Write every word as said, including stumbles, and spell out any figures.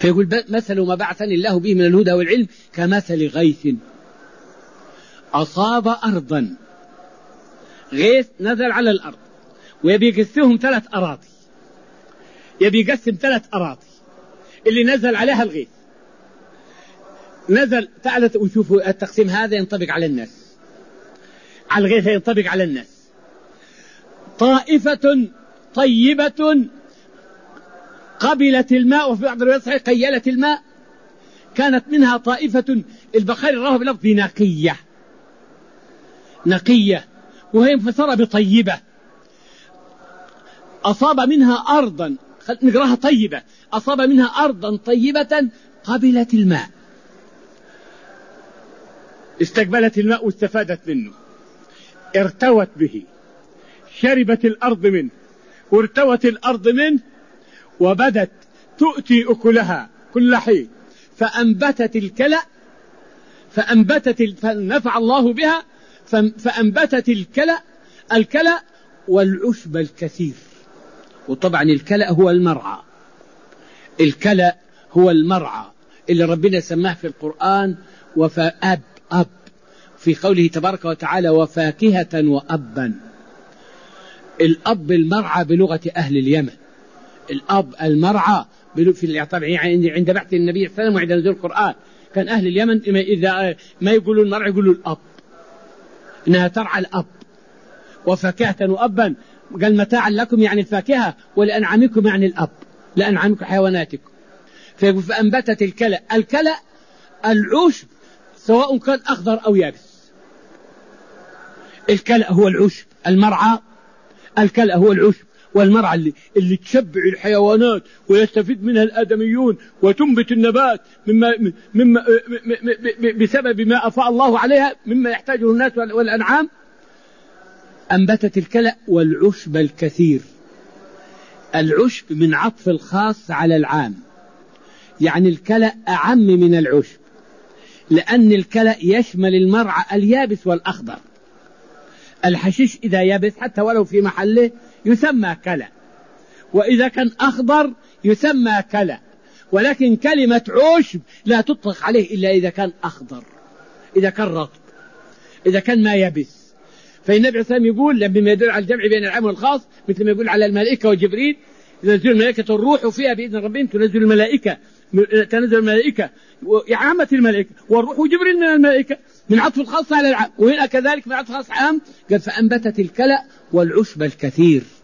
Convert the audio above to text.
فيقول مثل ما بعثني الله به من الهدى والعلم كمثل غيث أصاب أرضا. غيث نزل على الأرض ويبي يقسمهم ثلاث أراضي، يبي يقسم ثلاث أراضي اللي نزل عليها الغيث. نزل، تعالوا وشوفوا التقسيم هذا ينطبق على الناس، على الغيث ينطبق على الناس. طائفة طيبة قبلت الماء، وفي بعض الروايات صحيح قيلت الماء. كانت منها طائفة البخاري راه بلفظ نقية، نقية، وهي مفسرة بطيبة. أصاب منها أرضا، نقراها طيبة، أصاب منها أرضا طيبة قبلت الماء، استقبلت الماء واستفادت منه، ارتوت به، شربت الأرض منه وارتوت الأرض منه، وبدت تؤتي أكلها كل حين، فأنبتت الكلأ، فأنبتت فنفع الله بها، فأنبتت الكلأ الكلأ والعشب الكثير. وطبعا الكلأ هو المرعى، الكلأ هو المرعى اللي ربنا سماه في القرآن وفأب أب في قوله تبارك وتعالى وفاكهة وأبا. الأب المرعى بلغة أهل اليمن، الأب المرعى في يعني عند بعث النبي صلى الله عليه وسلم وعند نزول القرآن كان أهل اليمن إذا ما يقولوا المرعى يقولوا الأب، إنها ترعى الأب. وفاكهة وأبا قال متاعا لكم يعني الفاكهة، ولأنعامكم يعني الأب، لأنعامكم حيواناتكم. فيقول فأنبتت الكلأ، الكلأ العشب سواء كان أخضر أو يابس. الكلأ هو العشب، المرعى الكلأ هو العشب والمرعى اللي, اللي تشبع الحيوانات ويستفيد منها الآدميون وتنبت النبات مما, مما بسبب ما أفاء الله عليها مما يحتاجه الناس والأنعام. أنبتت الكلأ والعشب الكثير. العشب من عطف الخاص على العام، يعني الكلأ أعم من العشب، لأن الكلأ يشمل المرعى اليابس والأخضر. الحشيش إذا يابس حتى ولو في محله يسمى كلأ، وإذا كان أخضر يسمى كلأ، ولكن كلمة عشب لا تطلق عليه إلا إذا كان أخضر، إذا كان رطب، إذا كان ما يبس. فالنبي عليه الصلاة والسلام يقول لما يدل على الجمع بين العام والخاص، مثل ما يقول على الملائكة وجبريل تنزل الملائكة الروح فيها بإذن ربهم، تنزل الملائكة تنزل الملائكة عامة الملائكة، والروح وجبريل من الملائكة، من عطف الخاص على العام. وهنا كذلك من عطف الخاص عام، قال فأنبتت الكلأ والعشب الكثير.